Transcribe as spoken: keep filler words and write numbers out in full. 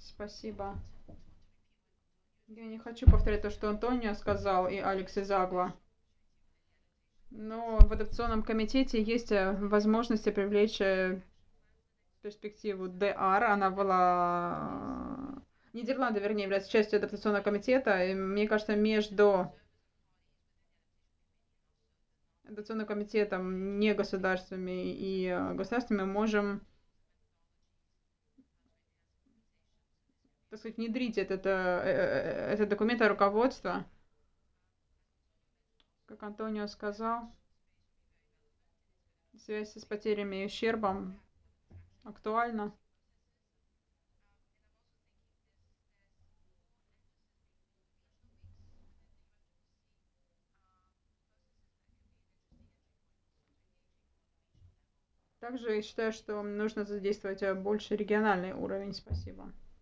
Спасибо. Я не хочу повторять то, что Антонио сказал и Алекс Изагва. Но в адаптационном комитете есть э, возможности привлечь э, перспективу Д R. Она была... Нидерланды, вернее, является частью адаптационного комитета. И мне кажется, между адаптационным комитетом, негосударственными и э, государственными мы можем, так сказать, внедрить этот, э, э, э, этот документ о руководстве. Как Антонио сказал, связь с потерями и ущербом актуальна. Также я считаю, что нужно задействовать э, больше региональный уровень. Спасибо.